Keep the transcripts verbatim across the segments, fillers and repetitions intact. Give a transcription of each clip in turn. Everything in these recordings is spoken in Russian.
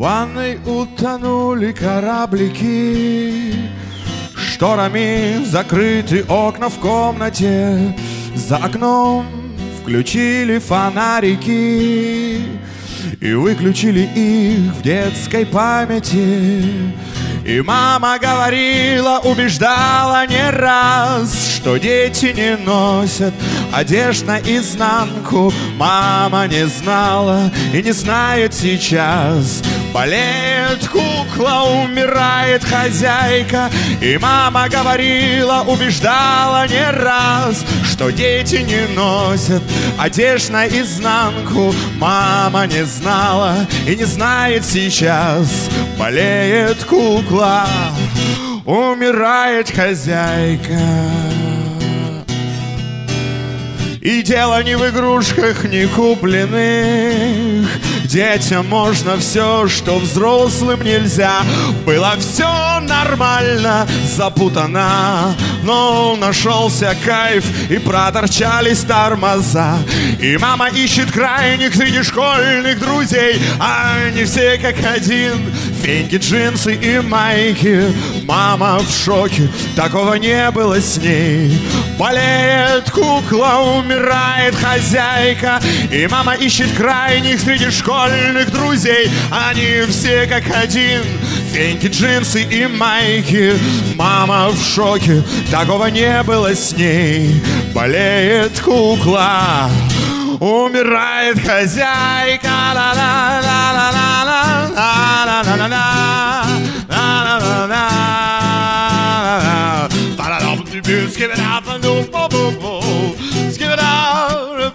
ванной утонули кораблики, шторами закрыты окна в комнате, за окном включили фонарики и выключили их в детской памяти. И мама говорила, убеждала не раз, что дети не носят одежд наизнанку. Мама не знала и не знает сейчас. Болеет кукла, умирает хозяйка. И мама говорила, убеждала не раз, что дети не носят одежд наизнанку. Мама не знала и не знает сейчас. Болеет кукла, умирает хозяйка. И дело не в игрушках, не купленных. Детям можно все, что взрослым нельзя. Было все нормально, запутано, но нашелся кайф, и проторчались тормоза. И мама ищет крайних среди школьных друзей, а они все как один, феньки, джинсы и майки. Мама в шоке, такого не было с ней. Болеет кукла, умирает хозяйка. И мама ищет крайних среди школьных друзей, они все как один, феньки, джинсы и майки. Мама в шоке, такого не было с ней. Болеет кукла, умирает хозяйка. Skip it out, no, bo, bo, bo. Skip it out,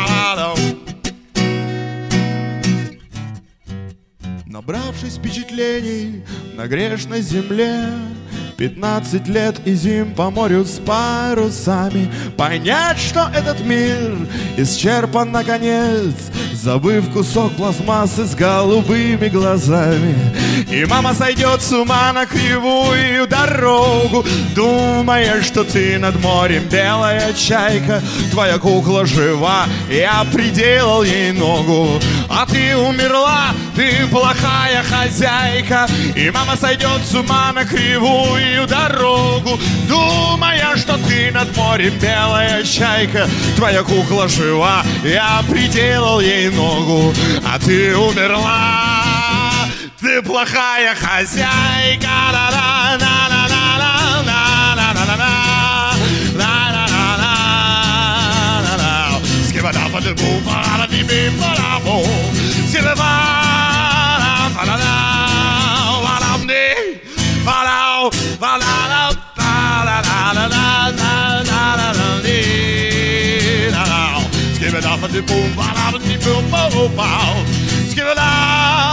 набравшись впечатлений на грешной земле, пятнадцать лет и зим по морю с парусами, понять, что этот мир исчерпан наконец, забыв кусок пластмассы с голубыми глазами. И мама сойдет с ума на кривую дорогу, думая, что ты над морем белая чайка. Твоя кукла жива, я приделал ей ногу, а ты умерла, ты плохая хозяйка. И мама сойдет с ума на кривую дорогу, думая, что ты над морем белая чайка. Твоя кукла жива, я приделал ей ногу, а ты умерла, ты плохая хозяйка. Skip it up and the boom, skip it up.